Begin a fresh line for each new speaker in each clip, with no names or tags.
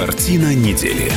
Картина недели.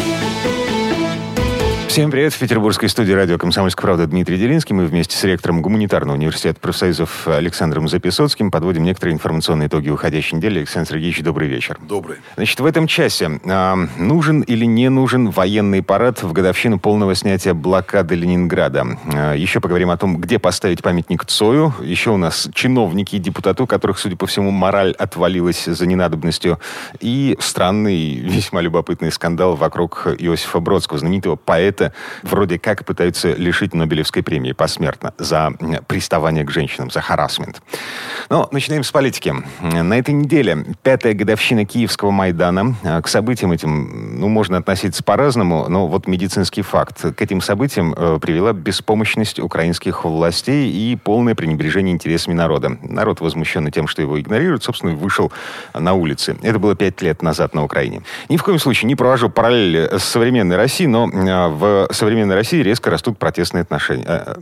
Всем привет. В петербургской студии радио «Комсомольская правда» Дмитрий Делинский. Мы вместе с ректором Гуманитарного университета профсоюзов Александром Записоцким подводим некоторые информационные итоги уходящей недели. Александр Сергеевич, добрый вечер.
Добрый.
Значит, в этом часе нужен или не нужен военный парад в годовщину полного снятия блокады Ленинграда. Еще поговорим о том, где поставить памятник Цою. Еще у нас чиновники и депутаты, у которых, судя по всему, мораль отвалилась за ненадобностью. И странный, весьма любопытный скандал вокруг Иосифа Бродского, знаменитого поэта, вроде как пытаются лишить Нобелевской премии посмертно за приставание к женщинам, за харассмент. Но начинаем с политики. На этой неделе 5-я годовщина Киевского Майдана. К событиям этим, можно относиться по-разному, но вот медицинский факт. К этим событиям привела беспомощность украинских властей и полное пренебрежение интересами народа. Народ, возмущенный тем, что его игнорируют, собственно, вышел на улицы. Это было 5 лет назад на Украине. Ни в коем случае не провожу параллели с современной Россией, но в современной России резко растут протестные отношения.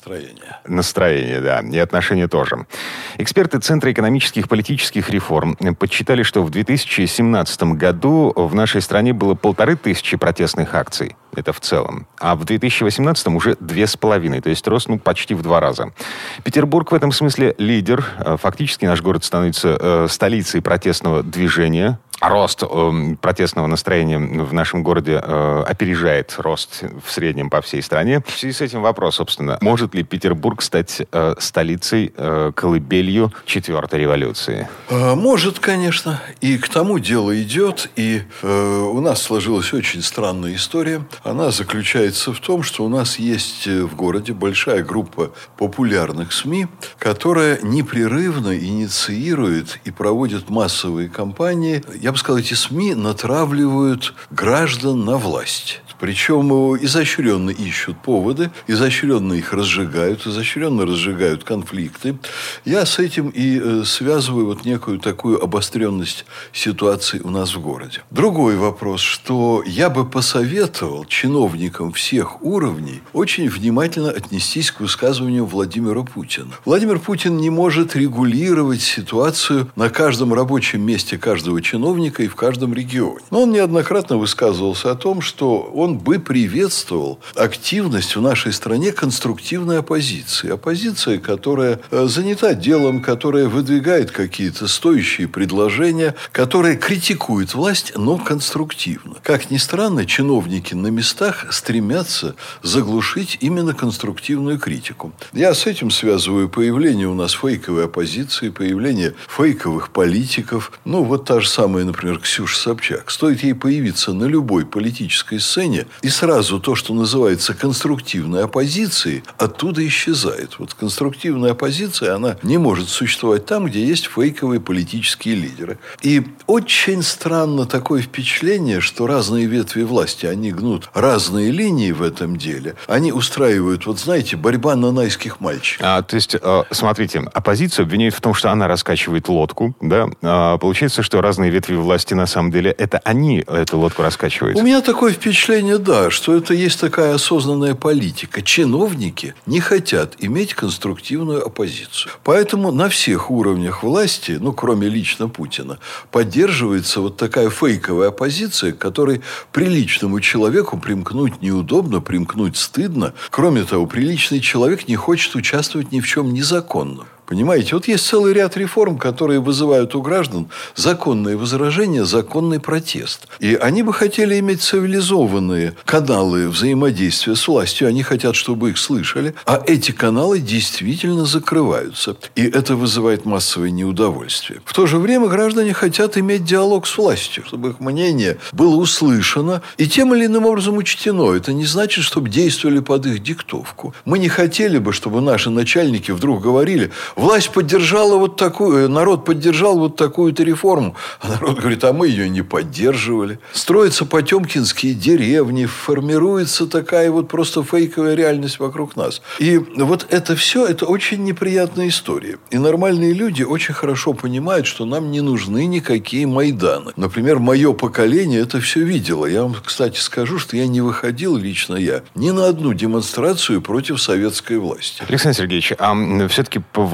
Настроение, да. И отношения тоже. Эксперты Центра экономических и политических реформ подсчитали, что в 2017 году в нашей стране было 1500 протестных акций. Это в целом. А в 2018 уже 2500. То есть рост почти в 2 раза. Петербург в этом смысле лидер. Фактически наш город становится столицей протестного движения. Рост протестного настроения в нашем городе опережает рост в среднем по всей стране. В связи с этим вопрос, собственно, может ли Петербург стать столицей, колыбелью 4-й революции?
Может, конечно. И к тому дело идет. И у нас сложилась очень странная история. Она заключается в том, что у нас есть в городе большая группа популярных СМИ, которая непрерывно инициирует и проводит массовые кампании. Я бы сказал, эти СМИ натравливают граждан на власть. Причем изощренно ищут поводы, изощренно их разжигают, изощренно разжигают конфликты. Я с этим и связываю некую такую обостренность ситуации у нас в городе. Другой вопрос, что я бы посоветовал чиновникам всех уровней очень внимательно отнестись к высказыванию Владимира Путина. Владимир Путин не может регулировать ситуацию на каждом рабочем месте каждого чиновника и в каждом регионе. Но он неоднократно высказывался о том, что он бы приветствовал активность в нашей стране конструктивной оппозиции. Оппозиция, которая занята делом, которая выдвигает какие-то стоящие предложения, которая критикует власть, но конструктивно. Как ни странно, чиновники на местах стремятся заглушить именно конструктивную критику. Я с этим связываю появление у нас фейковой оппозиции, появление фейковых политиков. Вот та же самая, например, Ксюша Собчак. Стоит ей появиться на любой политической сцене, и сразу то, что называется конструктивной оппозицией, оттуда исчезает. Конструктивная оппозиция, она не может существовать там, где есть фейковые политические лидеры. И очень странно такое впечатление, что разные ветви власти, они гнут разные линии в этом деле. Они устраивают, борьба нанайских мальчиков.
То есть, смотрите, оппозицию обвиняют в том, что она раскачивает лодку, да? Получается, что разные ветви власти, на самом деле, это они эту лодку раскачивают.
У меня такое впечатление, да, что это есть такая осознанная политика. Чиновники не хотят иметь конструктивную оппозицию. Поэтому на всех уровнях власти, кроме лично Путина, поддерживается такая фейковая оппозиция, к которой приличному человеку примкнуть неудобно, примкнуть стыдно. Кроме того, приличный человек не хочет участвовать ни в чем незаконном. Понимаете, есть целый ряд реформ, которые вызывают у граждан законные возражения, законный протест. И они бы хотели иметь цивилизованные каналы взаимодействия с властью. Они хотят, чтобы их слышали. А эти каналы действительно закрываются. И это вызывает массовое неудовольствие. В то же время граждане хотят иметь диалог с властью, чтобы их мнение было услышано и тем или иным образом учтено. Это не значит, чтобы действовали под их диктовку. Мы не хотели бы, чтобы наши начальники вдруг говорили: власть поддержала такую, народ поддержал такую-то реформу. А народ говорит: а мы ее не поддерживали. Строятся потемкинские деревни, формируется такая просто фейковая реальность вокруг нас. И это все, это очень неприятная история. И нормальные люди очень хорошо понимают, что нам не нужны никакие Майданы. Например, мое поколение это все видело. Я вам, кстати, скажу, что я не выходил, лично я, ни на одну демонстрацию против советской власти.
Александр Сергеевич, а все-таки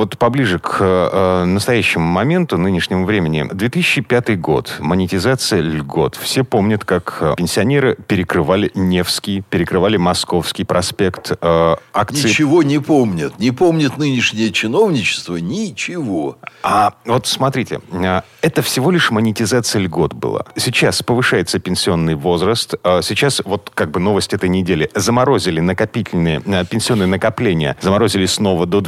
вот поближе к настоящему моменту, нынешнему времени. 2005 год. Монетизация льгот. Все помнят, как пенсионеры перекрывали Невский, перекрывали Московский проспект. Акции...
Ничего не помнят. Не помнит нынешнее чиновничество ничего.
А вот смотрите, это всего лишь монетизация льгот была. Сейчас повышается пенсионный возраст. Сейчас, вот как бы новость этой недели, заморозили накопительные пенсионные накопления. Заморозили снова до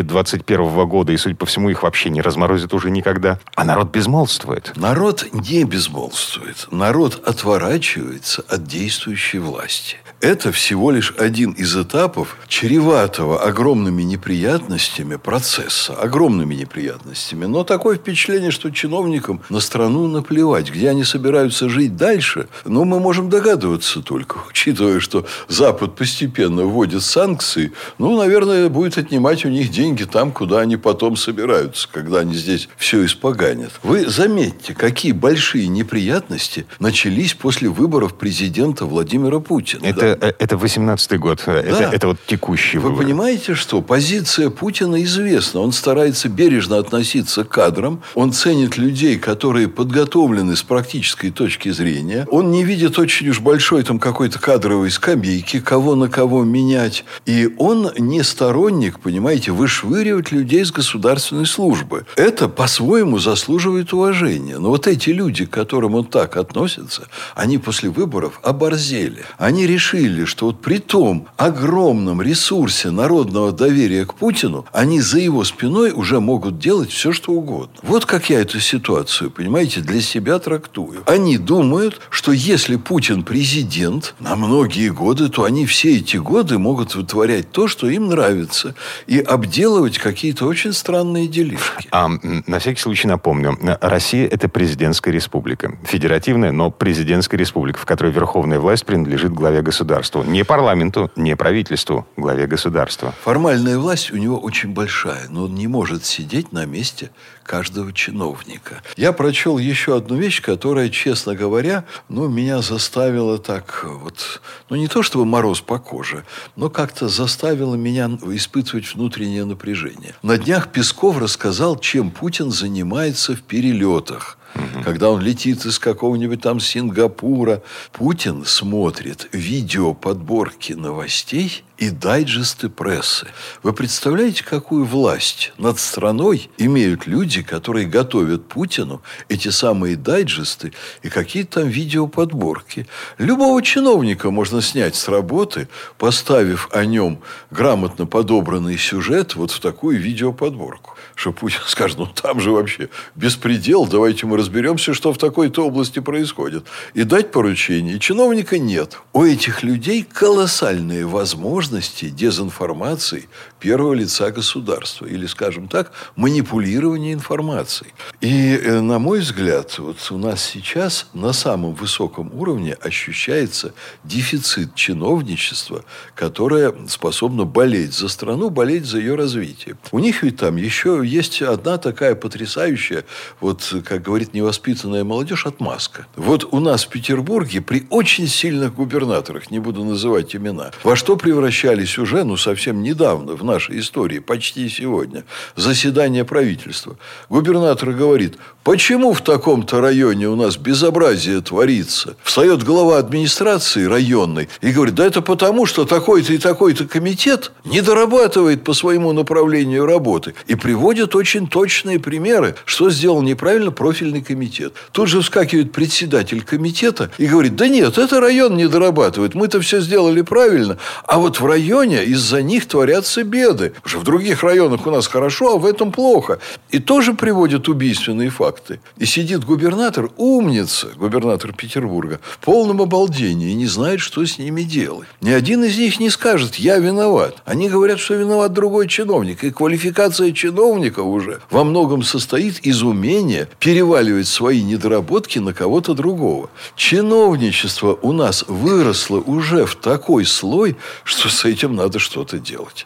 2021 года. И, судя по всему, их вообще не разморозят уже никогда. А народ безмолвствует.
Народ не безмолвствует. Народ отворачивается от действующей власти. Это всего лишь один из этапов чреватого огромными неприятностями процесса. Огромными неприятностями. Но такое впечатление, что чиновникам на страну наплевать. Где они собираются жить дальше, но мы можем догадываться только. Учитывая, что Запад постепенно вводит санкции, наверное, будет отнимать у них деньги там, куда они потом собираются, когда они здесь все испоганят. Вы заметьте, какие большие неприятности начались после выборов президента Владимира Путина.
Это 18-й год. Да. Это вот текущий выбор.
Вы понимаете, что позиция Путина известна. Он старается бережно относиться к кадрам. Он ценит людей, которые подготовлены с практической точки зрения. Он не видит очень уж большой там какой-то кадровой скамейки, кого на кого менять. И он не сторонник, понимаете, вышвыривать людей с государственной службы. Это по-своему заслуживает уважения. Но вот эти люди, к которым он так относится, они после выборов оборзели. Они решили, что вот при том огромном ресурсе народного доверия к Путину, они за его спиной уже могут делать все, что угодно. Вот как я эту ситуацию, понимаете, для себя трактую. Они думают, что если Путин президент на многие годы, то они все эти годы могут вытворять то, что им нравится, и обделывать какие-то очень странные делишки.
На всякий случай напомню. Россия – это президентская республика. Федеративная, но президентская республика, в которой верховная власть принадлежит главе государства. Не парламенту, не правительству, главе государства.
Формальная власть у него очень большая, но он не может сидеть на месте каждого чиновника. Я прочел еще одну вещь, которая, честно говоря, меня заставила так вот, не то чтобы мороз по коже, но как-то заставила меня испытывать внутреннее напряжение. На днях Песков рассказал, чем Путин занимается в перелетах. Когда он летит из какого-нибудь там Сингапура, Путин смотрит видеоподборки новостей и дайджесты прессы. Вы представляете, какую власть над страной имеют люди, которые готовят Путину эти самые дайджесты и какие-то там видеоподборки? Любого чиновника можно снять с работы, поставив о нем грамотно подобранный сюжет вот в такую видеоподборку. Что Путин скажет, там же вообще беспредел, давайте мы разберемся, что в такой-то области происходит. И дать поручение. И чиновника нет. У этих людей колоссальные возможности дезинформации первого лица государства. Или, скажем так, манипулирования информацией. И, на мой взгляд, вот у нас сейчас на самом высоком уровне ощущается дефицит чиновничества, которое способно болеть за страну, болеть за ее развитие. У них ведь там еще есть одна такая потрясающая, вот, как говорит невоспитанная молодежь, отмазка. Вот у нас в Петербурге при очень сильных губернаторах, не буду называть имена, во что превращались уже, совсем недавно в нашей истории, почти сегодня, заседание правительства. Губернатор говорит, почему в таком-то районе у нас безобразие творится? Встает глава администрации районной и говорит, да это потому, что такой-то и такой-то комитет не дорабатывает по своему направлению работы. И приводит очень точные примеры, что сделал неправильно профильный комитет. Тут же вскакивает председатель комитета и говорит, да нет, это район не дорабатывает, мы-то все сделали правильно, а вот в районе из-за них творятся беды. Потому что в других районах у нас хорошо, а в этом плохо. И тоже приводят убийственные факты. И сидит губернатор, умница, губернатор Петербурга, в полном обалдении и не знает, что с ними делать. Ни один из них не скажет, я виноват. Они говорят, что виноват другой чиновник. И квалификация чиновника уже во многом состоит из умения переваливать свои недоработки на кого-то другого. Чиновничество у нас выросло уже в такой слой, что с этим надо что-то делать.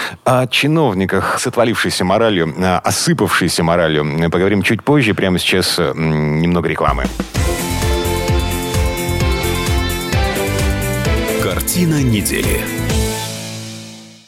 О чиновниках с отвалившейся моралью, осыпавшейся моралью поговорим чуть позже. Прямо сейчас немного рекламы.
Картина недели.